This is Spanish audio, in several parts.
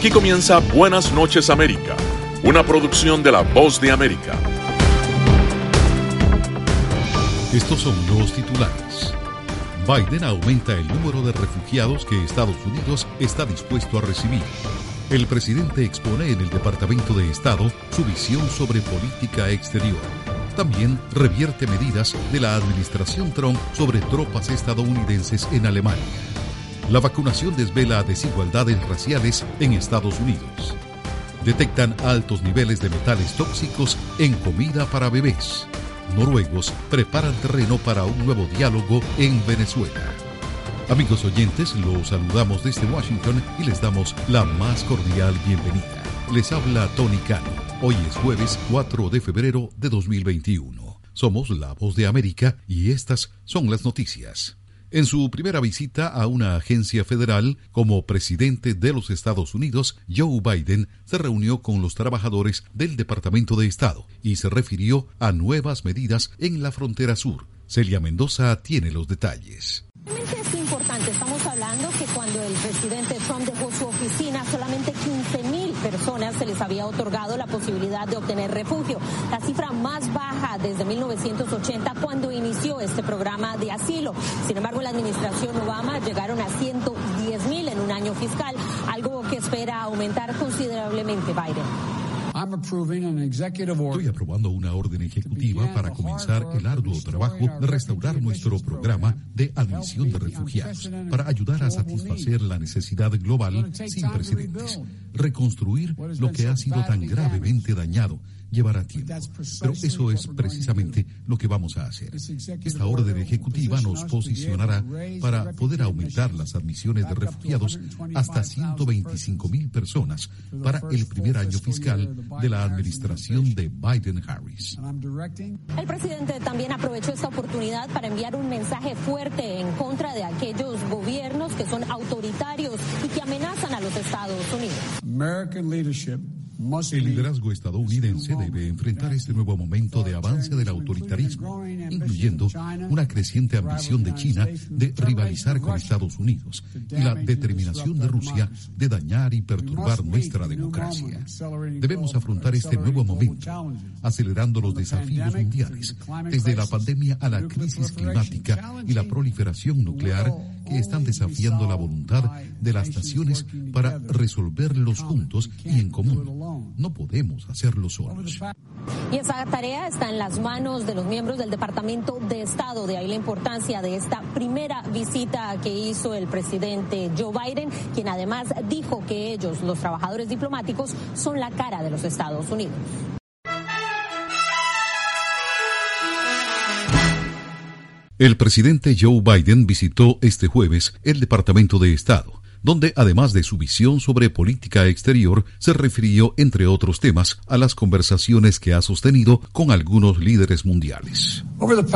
Aquí comienza Buenas noches América, una producción de La Voz de América. Estos son los titulares. Biden aumenta el número de refugiados que Estados Unidos está dispuesto a recibir. El presidente expone en el Departamento de Estado su visión sobre política exterior. También revierte medidas de la administración Trump sobre tropas estadounidenses en Alemania. La vacunación desvela desigualdades raciales en Estados Unidos. Detectan altos niveles de metales tóxicos en comida para bebés. Noruegos preparan terreno para un nuevo diálogo en Venezuela. Amigos oyentes, los saludamos desde Washington y les damos la más cordial bienvenida. Les habla Tony Cano. Hoy es jueves 4 de febrero de 2021. Somos La Voz de América y estas son las noticias. En su primera visita a una agencia federal como presidente de los Estados Unidos, Joe Biden se reunió con los trabajadores del Departamento de Estado y se refirió a nuevas medidas en la frontera sur. Celia Mendoza tiene los detalles. Es importante, estamos hablando que cuando el presidente Trump dejó su oficina, solamente 15,000 personas se les había otorgado la posibilidad de obtener refugio, la cifra más baja desde 1980 cuando inició este programa de asilo. Sin embargo, en la administración Obama llegaron a 110,000 en un año fiscal, algo que espera aumentar considerablemente Biden. Estoy aprobando una orden ejecutiva para comenzar el arduo trabajo de restaurar nuestro programa de admisión de refugiados, para ayudar a satisfacer la necesidad global sin precedentes. Reconstruir lo que ha sido tan gravemente dañado llevará tiempo, pero eso es precisamente lo que vamos a hacer. Esta orden ejecutiva nos posicionará para poder aumentar las admisiones de refugiados hasta 125,000 personas para el primer año fiscal de la administración de Biden-Harris. El presidente también aprovechó esta oportunidad para enviar un mensaje fuerte en contra de aquellos gobiernos que son autoritarios y que amenazan a los Estados Unidos. El liderazgo estadounidense debe enfrentar este nuevo momento de avance del autoritarismo, incluyendo una creciente ambición de China de rivalizar con Estados Unidos y la determinación de Rusia de dañar y perturbar nuestra democracia. Debemos afrontar este nuevo momento, acelerando los desafíos mundiales, desde la pandemia a la crisis climática y la proliferación nuclear, que están desafiando la voluntad de las naciones para resolverlos juntos y en común. No podemos hacerlo solos. Y esa tarea está en las manos de los miembros del Departamento de Estado. De ahí la importancia de esta primera visita que hizo el presidente Joe Biden, quien además dijo que ellos, los trabajadores diplomáticos, son la cara de los Estados Unidos. El presidente Joe Biden visitó este jueves el Departamento de Estado, donde además de su visión sobre política exterior, se refirió, entre otros temas, a las conversaciones que ha sostenido con algunos líderes mundiales.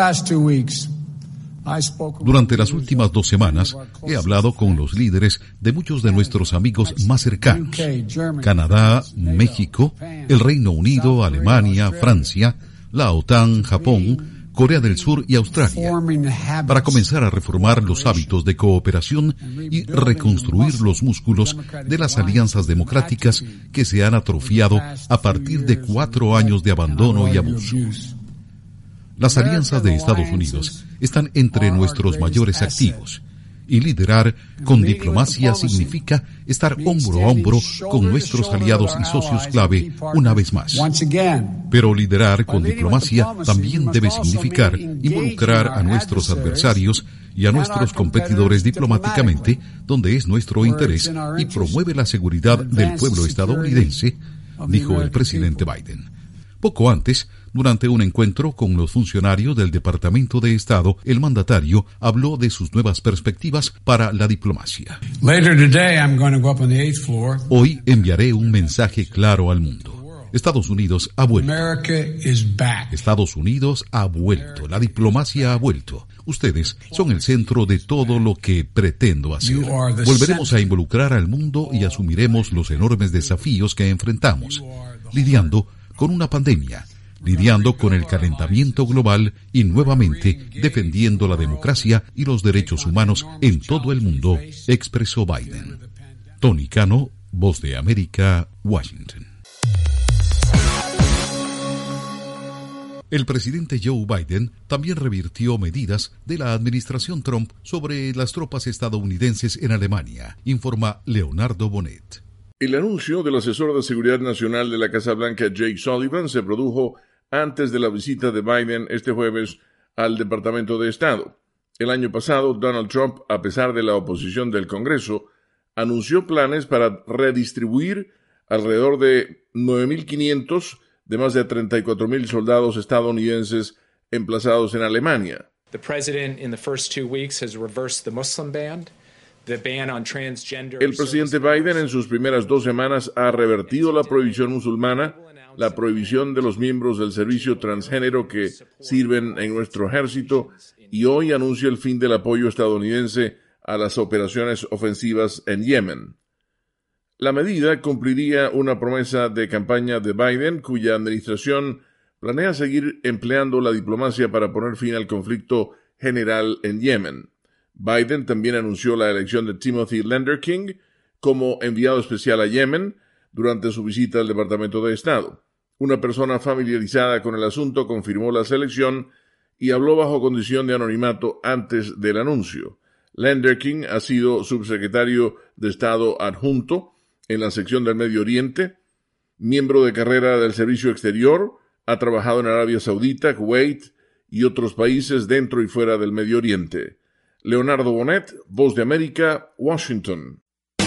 Durante las últimas 2 semanas, he hablado con los líderes de muchos de nuestros amigos más cercanos: Canadá, México, el Reino Unido, Alemania, Francia, la OTAN, Japón, Corea del Sur y Australia, para comenzar a reformar los hábitos de cooperación y reconstruir los músculos de las alianzas democráticas que se han atrofiado a partir de 4 años de abandono y abuso. Las alianzas de Estados Unidos están entre nuestros mayores activos, y liderar con diplomacia significa estar hombro a hombro con nuestros aliados y socios clave una vez más. Pero liderar con diplomacia también debe significar involucrar a nuestros adversarios y a nuestros competidores diplomáticamente donde es nuestro interés y promueve la seguridad del pueblo estadounidense, dijo el presidente Biden. Poco antes, durante un encuentro con los funcionarios del Departamento de Estado, el mandatario habló de sus nuevas perspectivas para la diplomacia. Hoy enviaré un mensaje claro al mundo. Estados Unidos ha vuelto. Estados Unidos ha vuelto. La diplomacia ha vuelto. Ustedes son el centro de todo lo que pretendo hacer. Volveremos a involucrar al mundo y asumiremos los enormes desafíos que enfrentamos, lidiando con una pandemia, lidiando con el calentamiento global y nuevamente defendiendo la democracia y los derechos humanos en todo el mundo, expresó Biden. Tony Cano, Voz de América, Washington. El presidente Joe Biden también revirtió medidas de la administración Trump sobre las tropas estadounidenses en Alemania, informa Leonardo Bonet. El anuncio del asesor de seguridad nacional de la Casa Blanca, Jake Sullivan, se produjo antes de la visita de Biden este jueves al Departamento de Estado. El año pasado, Donald Trump, a pesar de la oposición del Congreso, anunció planes para redistribuir alrededor de 9.500 de más de 34.000 soldados estadounidenses emplazados en Alemania. The president in the first 2 weeks has reversed the Muslim ban, the ban on transgender. El presidente Biden en sus primeras 2 semanas ha revertido la prohibición musulmana, la prohibición de los miembros del servicio transgénero que sirven en nuestro ejército, y hoy anuncia el fin del apoyo estadounidense a las operaciones ofensivas en Yemen. La medida cumpliría una promesa de campaña de Biden, cuya administración planea seguir empleando la diplomacia para poner fin al conflicto general en Yemen. Biden también anunció la elección de Timothy Lenderking como enviado especial a Yemen durante su visita al Departamento de Estado. Una persona familiarizada con el asunto confirmó la selección y habló bajo condición de anonimato antes del anuncio. Lenderking ha sido subsecretario de Estado adjunto en la sección del Medio Oriente, miembro de carrera del Servicio Exterior, ha trabajado en Arabia Saudita, Kuwait y otros países dentro y fuera del Medio Oriente. Leonardo Bonet, Voz de América, Washington.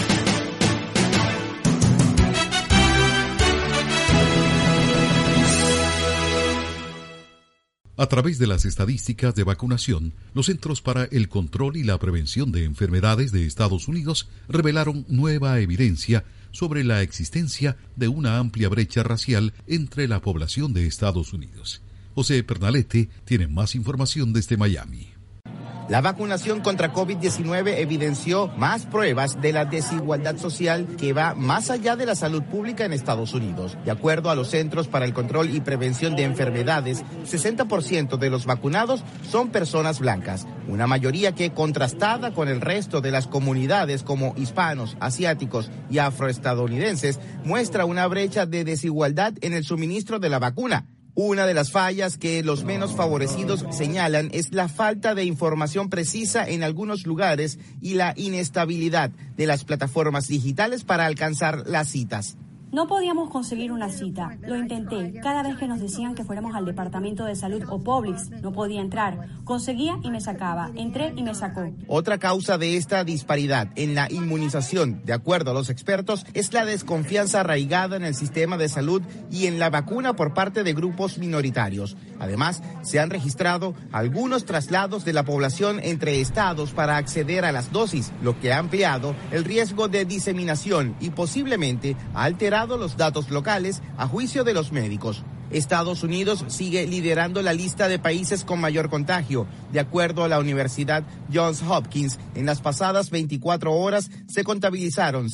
A través de las estadísticas de vacunación, los Centros para el Control y la Prevención de Enfermedades de Estados Unidos revelaron nueva evidencia sobre la existencia de una amplia brecha racial entre la población de Estados Unidos. José Pernalete tiene más información desde Miami. La vacunación contra COVID-19 evidenció más pruebas de la desigualdad social que va más allá de la salud pública en Estados Unidos. De acuerdo a los Centros para el Control y Prevención de Enfermedades, 60% de los vacunados son personas blancas, una mayoría que, contrastada con el resto de las comunidades como hispanos, asiáticos y afroestadounidenses, muestra una brecha de desigualdad en el suministro de la vacuna. Una de las fallas que los menos favorecidos señalan es la falta de información precisa en algunos lugares y la inestabilidad de las plataformas digitales para alcanzar las citas. No podíamos conseguir una cita. Lo intenté. Cada vez que nos decían que fuéramos al Departamento de Salud o Publix, no podía entrar. Conseguía y me sacaba. Entré y me sacó. Otra causa de esta disparidad en la inmunización, de acuerdo a los expertos, es la desconfianza arraigada en el sistema de salud y en la vacuna por parte de grupos minoritarios. Además, se han registrado algunos traslados de la población entre estados para acceder a las dosis, lo que ha ampliado el riesgo de diseminación y posiblemente ha alterado los datos locales a juicio de los médicos. Estados Unidos sigue liderando la lista de países con mayor contagio. De acuerdo a la Universidad Johns Hopkins, en las pasadas 24 horas se contabilizaron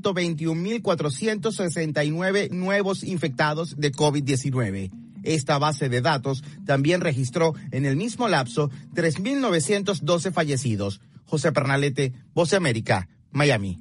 121.469 nuevos infectados de COVID-19. Esta base de datos también registró en el mismo lapso 3.912 fallecidos. José Pernalete, Voz de América, Miami.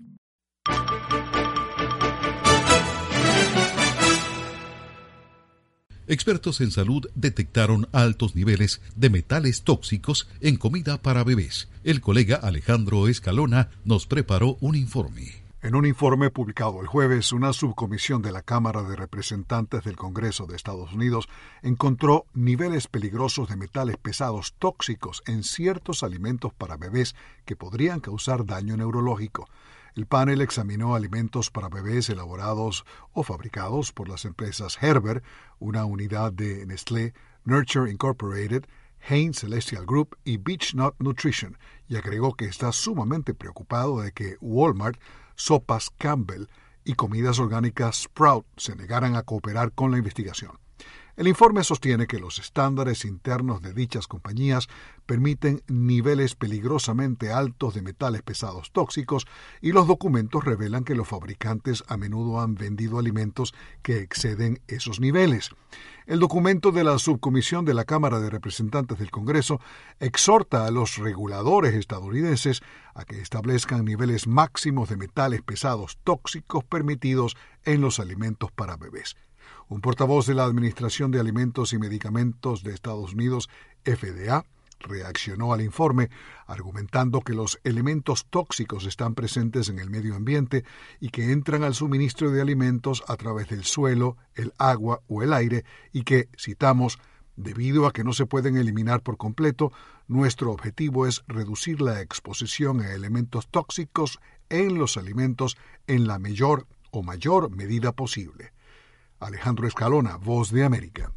Expertos en salud detectaron altos niveles de metales tóxicos en comida para bebés. El colega Alejandro Escalona nos preparó un informe. En un informe publicado el jueves, una subcomisión de la Cámara de Representantes del Congreso de Estados Unidos encontró niveles peligrosos de metales pesados tóxicos en ciertos alimentos para bebés que podrían causar daño neurológico. El panel examinó alimentos para bebés elaborados o fabricados por las empresas Gerber, una unidad de Nestlé, Nurture Incorporated, Hain Celestial Group y Beech-Nut Nutrition, y agregó que está sumamente preocupado de que Walmart, Sopas Campbell y comidas orgánicas Sprout se negaran a cooperar con la investigación. El informe sostiene que los estándares internos de dichas compañías permiten niveles peligrosamente altos de metales pesados tóxicos y los documentos revelan que los fabricantes a menudo han vendido alimentos que exceden esos niveles. El documento de la subcomisión de la Cámara de Representantes del Congreso exhorta a los reguladores estadounidenses a que establezcan niveles máximos de metales pesados tóxicos permitidos en los alimentos para bebés. Un portavoz de la Administración de Alimentos y Medicamentos de Estados Unidos, FDA, reaccionó al informe argumentando que los elementos tóxicos están presentes en el medio ambiente y que entran al suministro de alimentos a través del suelo, el agua o el aire y que, citamos, debido a que no se pueden eliminar por completo, nuestro objetivo es reducir la exposición a elementos tóxicos en los alimentos en la mayor medida posible. Alejandro Escalona, Voz de América.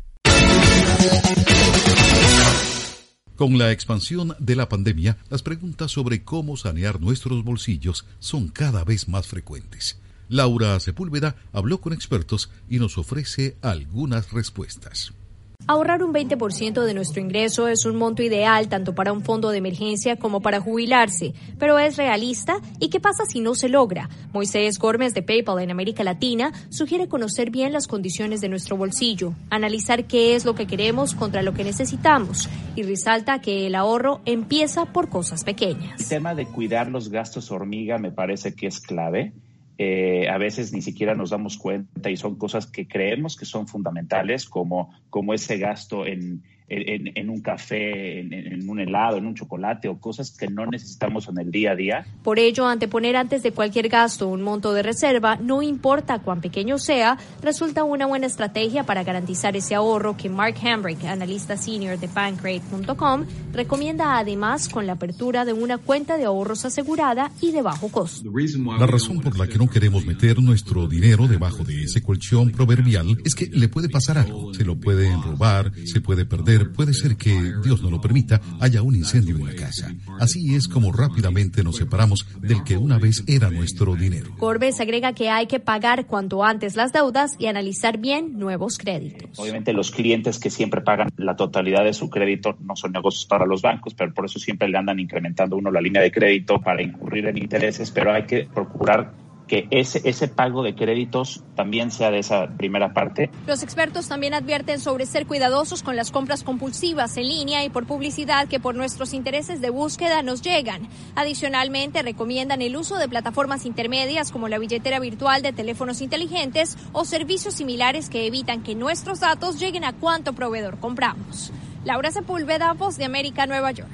Con la expansión de la pandemia, las preguntas sobre cómo sanear nuestros bolsillos son cada vez más frecuentes. Laura Sepúlveda habló con expertos y nos ofrece algunas respuestas. Ahorrar un 20% de nuestro ingreso es un monto ideal tanto para un fondo de emergencia como para jubilarse, pero ¿es realista? ¿Y qué pasa si no se logra? Moisés Gómez de PayPal en América Latina sugiere conocer bien las condiciones de nuestro bolsillo, analizar qué es lo que queremos contra lo que necesitamos y resalta que el ahorro empieza por cosas pequeñas. El tema de cuidar los gastos hormiga me parece que es clave. A veces ni siquiera nos damos cuenta y son cosas que creemos que son fundamentales, como ese gasto en un café, en un helado, en un chocolate o cosas que no necesitamos en el día a día. Por ello, anteponer antes de cualquier gasto un monto de reserva, no importa cuán pequeño sea, resulta una buena estrategia para garantizar ese ahorro que Mark Hambrick, analista senior de Bankrate.com, recomienda además con la apertura de una cuenta de ahorros asegurada y de bajo costo. La razón por la que no queremos meter nuestro dinero debajo de ese colchón proverbial es que le puede pasar algo. Se lo pueden robar, se puede perder. Puede ser que, Dios no lo permita, haya un incendio en la casa. Así es como rápidamente nos separamos del que una vez era nuestro dinero. Corbes agrega que hay que pagar cuanto antes las deudas y analizar bien nuevos créditos. Obviamente los clientes que siempre pagan la totalidad de su crédito no son negocios para los bancos, pero por eso siempre le andan incrementando uno la línea de crédito para incurrir en intereses, pero hay que procurar que ese pago de créditos también sea de esa primera parte. Los expertos también advierten sobre ser cuidadosos con las compras compulsivas en línea y por publicidad que por nuestros intereses de búsqueda nos llegan. Adicionalmente, recomiendan el uso de plataformas intermedias como la billetera virtual de teléfonos inteligentes o servicios similares que evitan que nuestros datos lleguen a cuánto proveedor compramos. Laura Sepúlveda, Voz de América, Nueva York.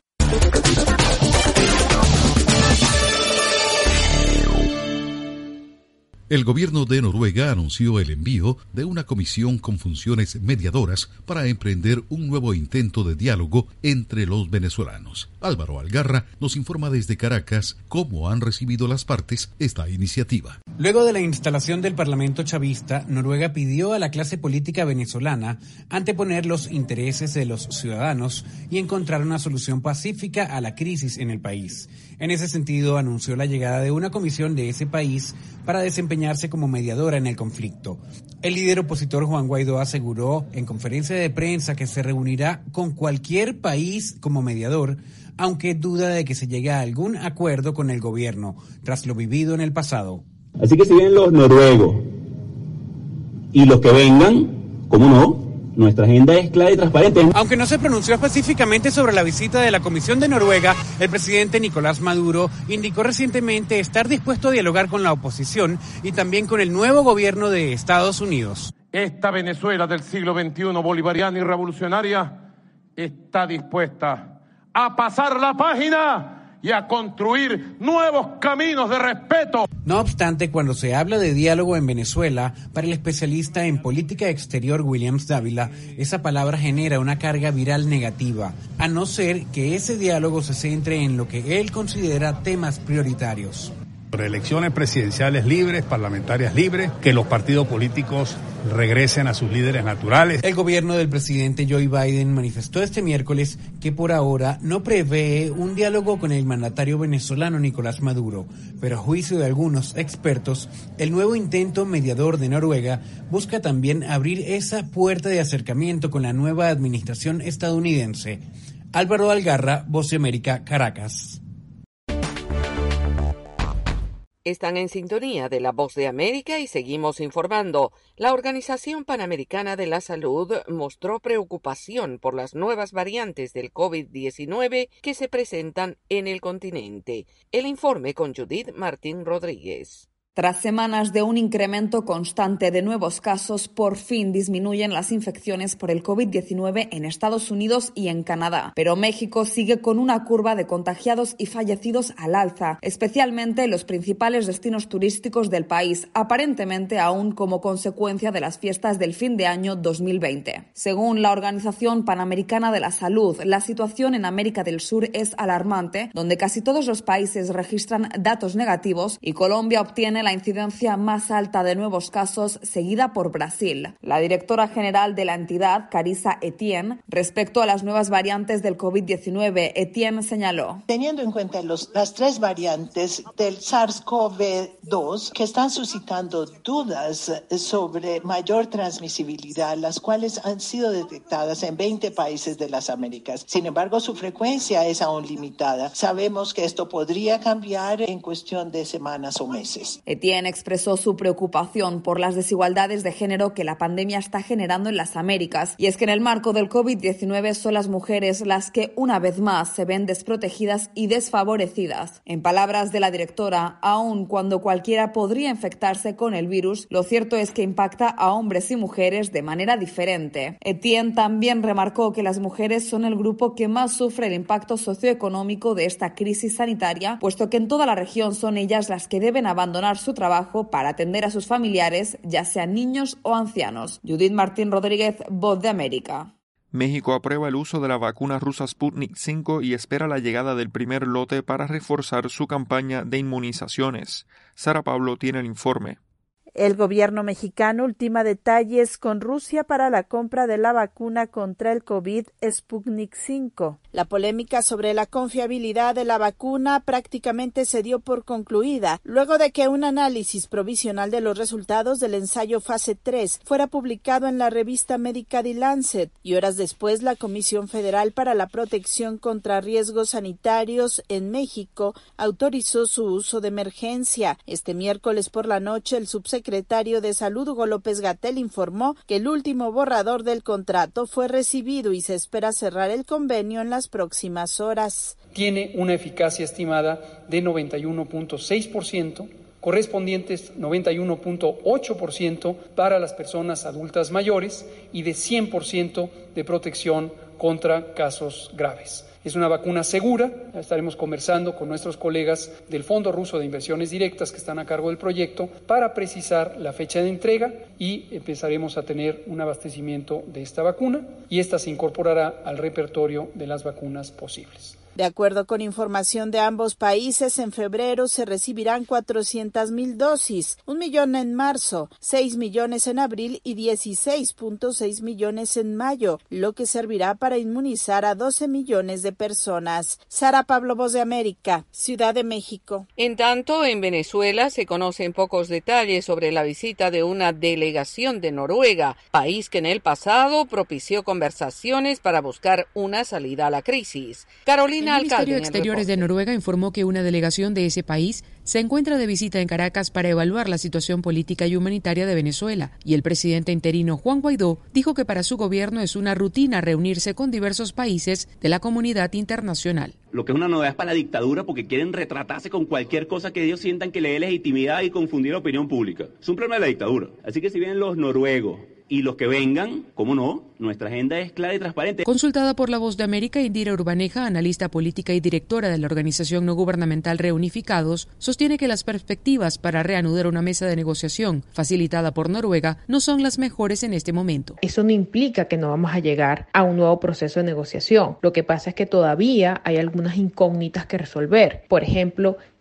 El gobierno de Noruega anunció el envío de una comisión con funciones mediadoras para emprender un nuevo intento de diálogo entre los venezolanos. Álvaro Algarra nos informa desde Caracas cómo han recibido las partes esta iniciativa. Luego de la instalación del Parlamento chavista, Noruega pidió a la clase política venezolana anteponer los intereses de los ciudadanos y encontrar una solución pacífica a la crisis en el país. En ese sentido, anunció la llegada de una comisión de ese país para desempeñarse como mediadora en el conflicto. El líder opositor Juan Guaidó aseguró en conferencia de prensa que se reunirá con cualquier país como mediador, aunque duda de que se llegue a algún acuerdo con el gobierno, tras lo vivido en el pasado. Así que si vienen los noruegos y los que vengan, ¿cómo no? Nuestra agenda es clara y transparente. Aunque no se pronunció específicamente sobre la visita de la Comisión de Noruega, el presidente Nicolás Maduro indicó recientemente estar dispuesto a dialogar con la oposición y también con el nuevo gobierno de Estados Unidos. Esta Venezuela del siglo XXI, bolivariana y revolucionaria, está dispuesta a pasar la página y a construir nuevos caminos de respeto. No obstante, cuando se habla de diálogo en Venezuela, para el especialista en política exterior Williams Dávila, esa palabra genera una carga viral negativa, a no ser que ese diálogo se centre en lo que él considera temas prioritarios. Elecciones presidenciales libres, parlamentarias libres, que los partidos políticos regresen a sus líderes naturales. El gobierno del presidente Joe Biden manifestó este miércoles que por ahora no prevé un diálogo con el mandatario venezolano Nicolás Maduro, pero a juicio de algunos expertos, el nuevo intento mediador de Noruega busca también abrir esa puerta de acercamiento con la nueva administración estadounidense. Álvaro Algarra, Voz de América, Caracas. Están en sintonía de La Voz de América y seguimos informando. La Organización Panamericana de la Salud mostró preocupación por las nuevas variantes del COVID-19 que se presentan en el continente. El informe con Judith Martín Rodríguez. Tras semanas de un incremento constante de nuevos casos, por fin disminuyen las infecciones por el COVID-19 en Estados Unidos y en Canadá. Pero México sigue con una curva de contagiados y fallecidos al alza, especialmente en los principales destinos turísticos del país, aparentemente aún como consecuencia de las fiestas del fin de año 2020. Según la Organización Panamericana de la Salud, la situación en América del Sur es alarmante, donde casi todos los países registran datos negativos y Colombia obtiene la incidencia más alta de nuevos casos, seguida por Brasil. La directora general de la entidad, Carissa Etienne, respecto a las nuevas variantes del COVID-19, Etienne señaló: teniendo en cuenta las tres variantes del SARS-CoV-2 que están suscitando dudas sobre mayor transmisibilidad, las cuales han sido detectadas en 20 países de las Américas. Sin embargo, su frecuencia es aún limitada. Sabemos que esto podría cambiar en cuestión de semanas o meses. Etienne expresó su preocupación por las desigualdades de género que la pandemia está generando en las Américas, y es que en el marco del COVID-19 son las mujeres las que una vez más se ven desprotegidas y desfavorecidas. En palabras de la directora, aun cuando cualquiera podría infectarse con el virus, lo cierto es que impacta a hombres y mujeres de manera diferente. Etienne también remarcó que las mujeres son el grupo que más sufre el impacto socioeconómico de esta crisis sanitaria, puesto que en toda la región son ellas las que deben abandonar su trabajo para atender a sus familiares, ya sean niños o ancianos. Judith Martín Rodríguez, Voz de América. México aprueba el uso de la vacuna rusa Sputnik 5 y espera la llegada del primer lote para reforzar su campaña de inmunizaciones. Sara Pablo tiene el informe. El gobierno mexicano ultima detalles con Rusia para la compra de la vacuna contra el COVID Sputnik 5. La polémica sobre la confiabilidad de la vacuna prácticamente se dio por concluida luego de que un análisis provisional de los resultados del ensayo fase 3 fuera publicado en la revista médica The Lancet, y horas después la Comisión Federal para la Protección contra Riesgos Sanitarios en México autorizó su uso de emergencia. Este miércoles por la noche el subsecretario de Salud, Hugo López-Gatell, informó que el último borrador del contrato fue recibido y se espera cerrar el convenio en las próximas horas. Tiene una eficacia estimada de 91.6%, correspondientes 91.8% para las personas adultas mayores y de 100% de protección contra casos graves. Es una vacuna segura. Estaremos conversando con nuestros colegas del Fondo Ruso de Inversiones Directas que están a cargo del proyecto para precisar la fecha de entrega y empezaremos a tener un abastecimiento de esta vacuna y esta se incorporará al repertorio de las vacunas posibles. De acuerdo con información de ambos países, en febrero se recibirán 400,000 dosis, 1 millón en marzo, 6 millones en abril y 16.6 millones en mayo, lo que servirá para inmunizar a 12 millones de personas. Sara Pablo, Voz de América, Ciudad de México. En tanto, en Venezuela se conocen pocos detalles sobre la visita de una delegación de Noruega, país que en el pasado propició conversaciones para buscar una salida a la crisis. Carolina El Ministerio de Exteriores de Noruega informó que una delegación de ese país se encuentra de visita en Caracas para evaluar la situación política y humanitaria de Venezuela, y el presidente interino Juan Guaidó dijo que para su gobierno es una rutina reunirse con diversos países de la comunidad internacional. Lo que es una novedad para la dictadura porque quieren retratarse con cualquier cosa que ellos sientan que le dé legitimidad y confundir la opinión pública. Es un problema de la dictadura. Así que si vienen los noruegos y los que vengan, ¿cómo no? Nuestra agenda es clara y transparente. Consultada por La Voz de América, Indira Urbaneja, analista política y directora de la organización no gubernamental Reunificados, sostiene que las perspectivas para reanudar una mesa de negociación facilitada por Noruega no son las mejores en este momento. Eso no implica que no vamos a llegar a un nuevo proceso de negociación. Lo que pasa es que todavía hay algunas incógnitas que resolver. Por ejemplo,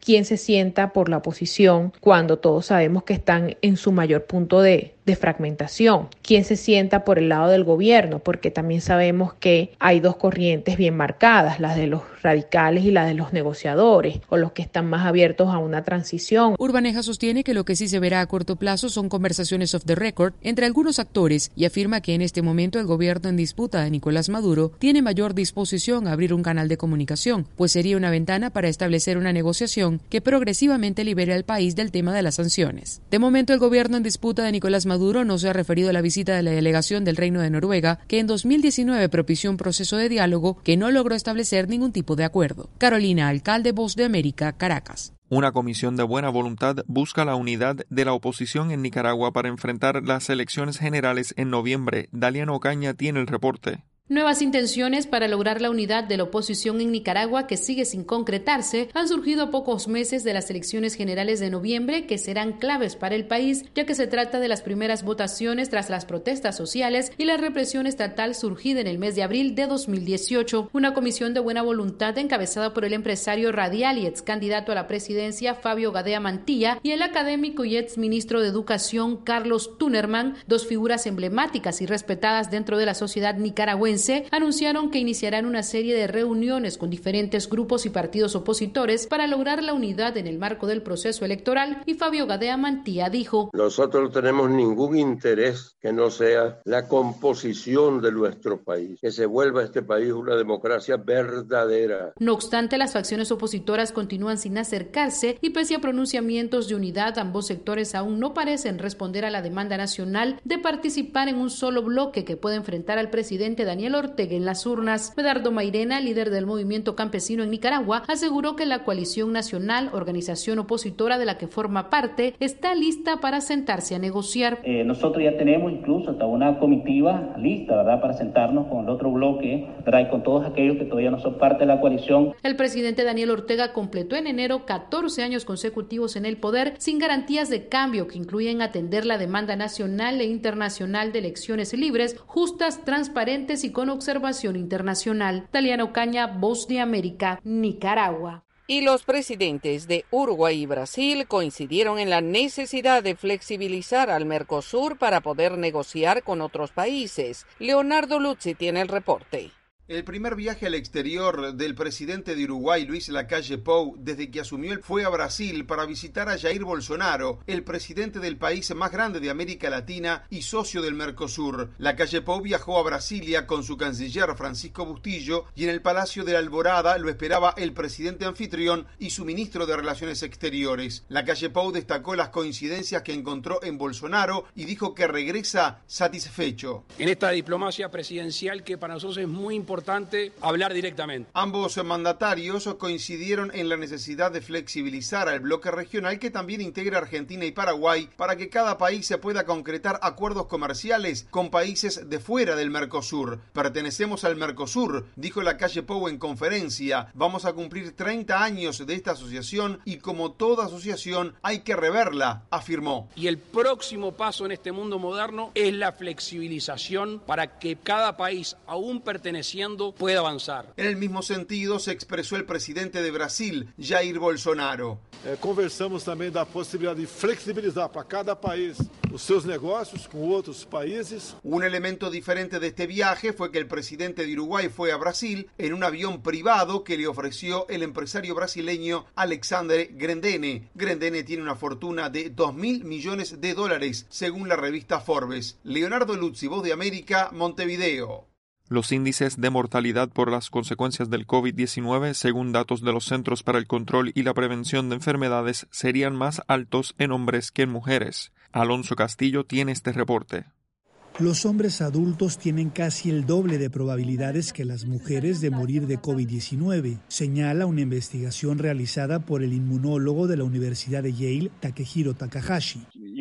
quién se sienta por la oposición cuando todos sabemos que están en su mayor punto de fragmentación, quién se sienta por el lado del gobierno, porque también sabemos que hay dos corrientes bien marcadas, las de los radicales y las de los negociadores, o los que están más abiertos a una transición. Urbaneja sostiene que lo que sí se verá a corto plazo son conversaciones off the record entre algunos actores y afirma que en este momento el gobierno en disputa de Nicolás Maduro tiene mayor disposición a abrir un canal de comunicación, pues sería una ventana para establecer una negociación que progresivamente libere al país del tema de las sanciones. De momento, el gobierno en disputa de Nicolás Maduro no se ha referido a la visita de la delegación del Reino de Noruega, que en 2019 propició un proceso de diálogo que no logró establecer ningún tipo de acuerdo. Carolina Alcalde, Voz de América, Caracas. Una comisión de buena voluntad busca la unidad de la oposición en Nicaragua para enfrentar las elecciones generales en noviembre. Daliano Ocaña tiene el reporte. Nuevas intenciones para lograr la unidad de la oposición en Nicaragua, que sigue sin concretarse, han surgido a pocos meses de las elecciones generales de noviembre, que serán claves para el país, ya que se trata de las primeras votaciones tras las protestas sociales y la represión estatal surgida en el mes de abril de 2018. Una comisión de buena voluntad encabezada por el empresario radial y ex candidato a la presidencia Fabio Gadea Mantilla y el académico y ex ministro de Educación Carlos Tunerman, dos figuras emblemáticas y respetadas dentro de la sociedad nicaragüense, anunciaron que iniciarán una serie de reuniones con diferentes grupos y partidos opositores para lograr la unidad en el marco del proceso electoral, y Fabio Gadea Mantilla dijo: nosotros no tenemos ningún interés que no sea la composición de nuestro país, que se vuelva este país una democracia verdadera. No obstante, las facciones opositoras continúan sin acercarse y pese a pronunciamientos de unidad, ambos sectores aún no parecen responder a la demanda nacional de participar en un solo bloque que pueda enfrentar al presidente Daniel Ortega en las urnas. Medardo Mairena, líder del movimiento campesino en Nicaragua, aseguró que la coalición nacional, organización opositora de la que forma parte, está lista para sentarse a negociar. Nosotros ya tenemos incluso hasta una comitiva lista, ¿verdad?, para sentarnos con el otro bloque, ¿verdad?, y con todos aquellos que todavía no son parte de la coalición. El presidente Daniel Ortega completó en enero 14 años consecutivos en el poder sin garantías de cambio que incluyen atender la demanda nacional e internacional de elecciones libres, justas, transparentes y con observación internacional. Daliano Ocaña, Voz de América, Nicaragua. Y los presidentes de Uruguay y Brasil coincidieron en la necesidad de flexibilizar al Mercosur para poder negociar con otros países. Leonardo Luzzi tiene el reporte. El primer viaje al exterior del presidente de Uruguay, Luis Lacalle Pou, desde que asumió, fue a Brasil para visitar a Jair Bolsonaro, el presidente del país más grande de América Latina y socio del Mercosur. Lacalle Pou viajó a Brasilia con su canciller Francisco Bustillo y en el Palacio de la Alborada lo esperaba el presidente anfitrión y su ministro de Relaciones Exteriores. Lacalle Pou destacó las coincidencias que encontró en Bolsonaro y dijo que regresa satisfecho. En esta diplomacia presidencial que para nosotros es muy importante hablar directamente. Ambos mandatarios coincidieron en la necesidad de flexibilizar al bloque regional que también integra Argentina y Paraguay para que cada país se pueda concretar acuerdos comerciales con países de fuera del Mercosur. Pertenecemos al Mercosur, dijo Lacalle Pou en conferencia. Vamos a cumplir 30 años de esta asociación y como toda asociación hay que reverla, afirmó. Y el próximo paso en este mundo moderno es la flexibilización para que cada país, aún perteneciendo, puede avanzar. En el mismo sentido se expresó el presidente de Brasil, Jair Bolsonaro. Conversamos também da possibilidade de flexibilizar para cada país os seus negócios com outros países. Un elemento diferente de este viaje fue que el presidente de Uruguay fue a Brasil en un avión privado que le ofreció el empresario brasileño Alexandre Grendene. Grendene tiene una fortuna de $2.000 millones, según la revista Forbes. Leonardo Luzzi, Voz de América, Montevideo. Los índices de mortalidad por las consecuencias del COVID-19, según datos de los Centros para el Control y la Prevención de Enfermedades, serían más altos en hombres que en mujeres. Alonso Castillo tiene este reporte. Los hombres adultos tienen casi el doble de probabilidades que las mujeres de morir de COVID-19, señala una investigación realizada por el inmunólogo de la Universidad de Yale, Takehiro Takahashi.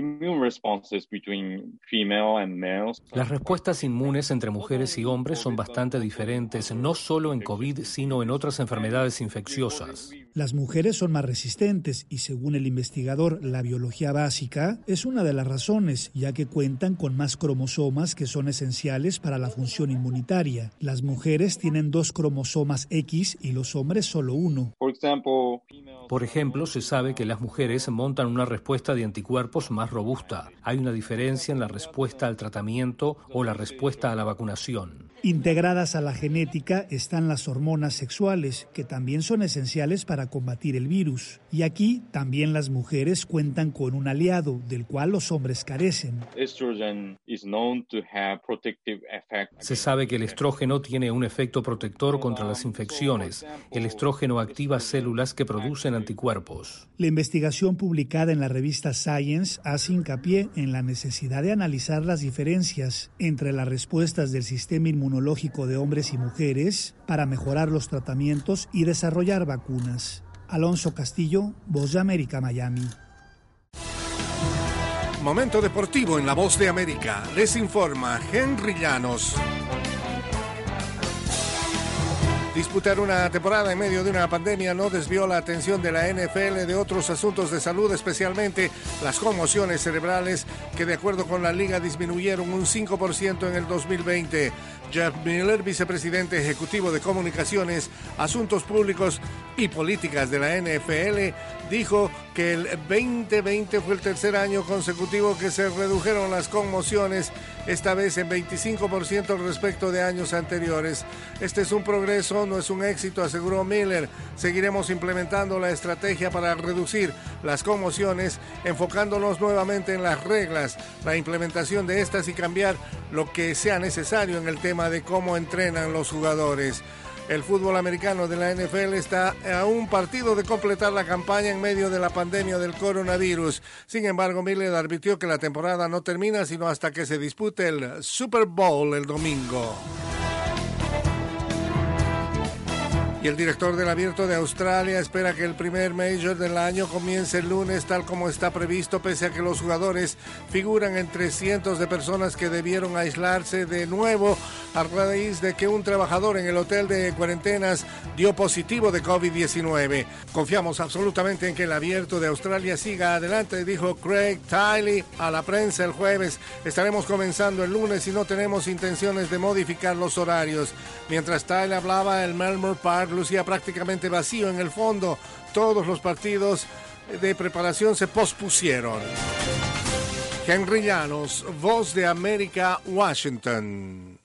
Las respuestas inmunes entre mujeres y hombres son bastante diferentes, no solo en COVID, sino en otras enfermedades infecciosas. Las mujeres son más resistentes y, según el investigador, la biología básica es una de las razones, ya que cuentan con más cromosomas que son esenciales para la función inmunitaria. Las mujeres tienen 2 cromosomas X y los hombres solo 1. Por ejemplo, se sabe que las mujeres montan una respuesta de anticuerpos más robusta. Hay una diferencia en la respuesta al tratamiento o la respuesta a la vacunación. Integradas a la genética están las hormonas sexuales, que también son esenciales para combatir el virus. Y aquí también las mujeres cuentan con un aliado, del cual los hombres carecen. Se sabe que el estrógeno tiene un efecto protector contra las infecciones. El estrógeno activa células que producen anticuerpos. La investigación publicada en la revista Science hace hincapié en la necesidad de analizar las diferencias entre las respuestas del sistema inmunológico de hombres y mujeres para mejorar los tratamientos y desarrollar vacunas. Alonso Castillo, Voz de América, Miami. Momento deportivo en La Voz de América. Les informa Henry Llanos. Disputar una temporada en medio de una pandemia no desvió la atención de la NFL de otros asuntos de salud, especialmente las conmociones cerebrales, que de acuerdo con la liga disminuyeron un 5% en el 2020. Jeff Miller, vicepresidente ejecutivo de Comunicaciones, Asuntos Públicos y Políticas de la NFL, dijo que el 2020 fue el tercer año consecutivo que se redujeron las conmociones, esta vez en 25% respecto de años anteriores. Este es un progreso, no es un éxito, aseguró Miller. Seguiremos implementando la estrategia para reducir las conmociones, enfocándonos nuevamente en las reglas, la implementación de estas y cambiar lo que sea necesario en el tema de cómo entrenan los jugadores. El fútbol americano de la NFL está a un partido de completar la campaña en medio de la pandemia del coronavirus. Sin embargo, Miller advirtió que la temporada no termina sino hasta que se dispute el Super Bowl el domingo. Y el director del Abierto de Australia espera que el primer Major del año comience el lunes, tal como está previsto, pese a que los jugadores figuran entre cientos de personas que debieron aislarse de nuevo a raíz de que un trabajador en el hotel de cuarentenas dio positivo de COVID-19. Confiamos absolutamente en que el Abierto de Australia siga adelante, dijo Craig Tiley a la prensa el jueves. Estaremos comenzando el lunes y no tenemos intenciones de modificar los horarios. Mientras Tiley hablaba, el Melbourne Park lucía prácticamente vacío en el fondo. Todos los partidos de preparación se pospusieron. Henry Llanos, Voz de América, Washington.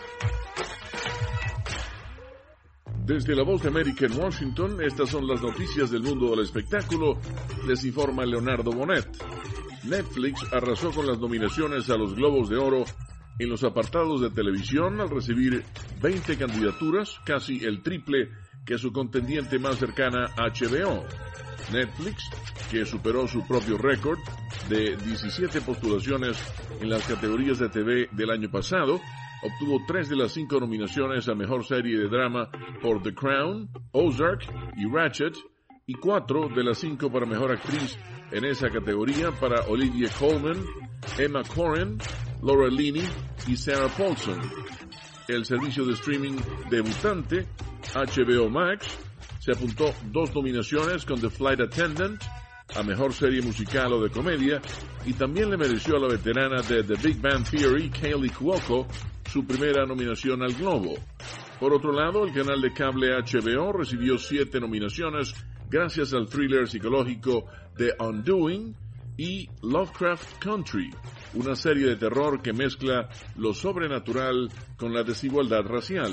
Desde la Voz de América en Washington, estas son las noticias del mundo del espectáculo. Les informa Leonardo Bonet. Netflix arrasó con las nominaciones a los Globos de Oro en los apartados de televisión al recibir 20 candidaturas, casi el triple que su contendiente más cercana, HBO. Netflix, que superó su propio récord de 17 postulaciones en las categorías de TV del año pasado, obtuvo 3 de las 5 nominaciones a Mejor Serie de Drama por The Crown, Ozark y Ratched, y 4 de las 5 para Mejor Actriz en esa categoría para Olivia Colman, Emma Corrin, Laura Linney y Sarah Paulson. El servicio de streaming debutante, HBO Max, se apuntó 2 nominaciones con The Flight Attendant a Mejor Serie Musical o de Comedia, y también le mereció a la veterana de The Big Bang Theory, Kaley Cuoco, su primera nominación al Globo. Por otro lado, el canal de cable HBO recibió 7 nominaciones gracias al thriller psicológico The Undoing y Lovecraft Country, una serie de terror que mezcla lo sobrenatural con la desigualdad racial.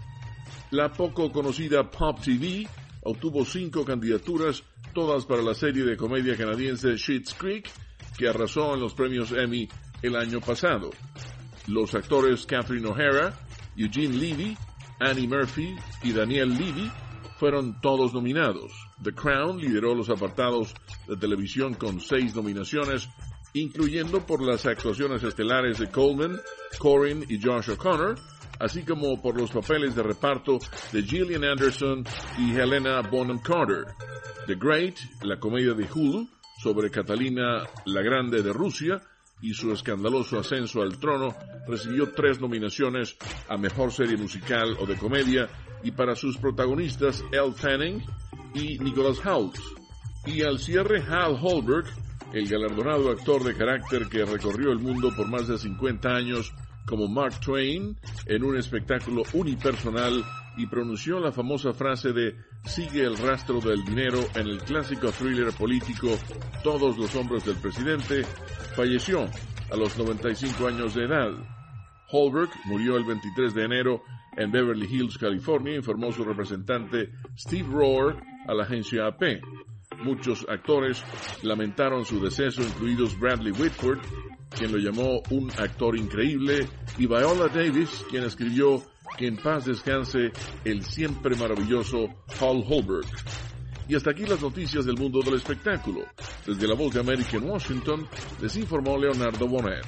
La poco conocida Pop TV obtuvo 5 candidaturas, todas para la serie de comedia canadiense Schitt's Creek, que arrasó en los premios Emmy el año pasado. Los actores Catherine O'Hara, Eugene Levy, Annie Murphy y Daniel Levy fueron todos nominados. The Crown lideró los apartados de televisión con 6 nominaciones, incluyendo por las actuaciones estelares de Coleman, Corrin y Josh O'Connor, así como por los papeles de reparto de Gillian Anderson y Helena Bonham Carter. The Great, la comedia de Hulu sobre Catalina la Grande de Rusia y su escandaloso ascenso al trono, recibió 3 nominaciones a Mejor Serie Musical o de Comedia, y para sus protagonistas Elle Fanning y Nicholas Hoult. Y al cierre, Hal Holbrook, el galardonado actor de carácter que recorrió el mundo por más de 50 años como Mark Twain en un espectáculo unipersonal y pronunció la famosa frase de "sigue el rastro del dinero" en el clásico thriller político Todos los hombres del presidente, falleció a los 95 años de edad. Holbrook murió el 23 de enero en Beverly Hills, California, informó su representante Steve Rohr a la agencia AP. Muchos actores lamentaron su deceso, incluidos Bradley Whitford, quien lo llamó un actor increíble, y Viola Davis, quien escribió que en paz descanse el siempre maravilloso Hal Holbrook. Y hasta aquí las noticias del mundo del espectáculo. Desde la Voz de América en Washington, les informó Leonardo Bonet.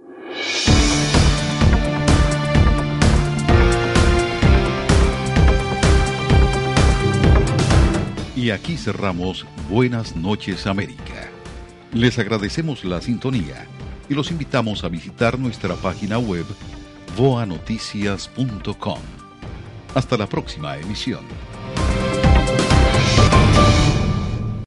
Y aquí cerramos Buenas noches América. Les agradecemos la sintonía y los invitamos a visitar nuestra página web voanoticias.com. Hasta la próxima emisión.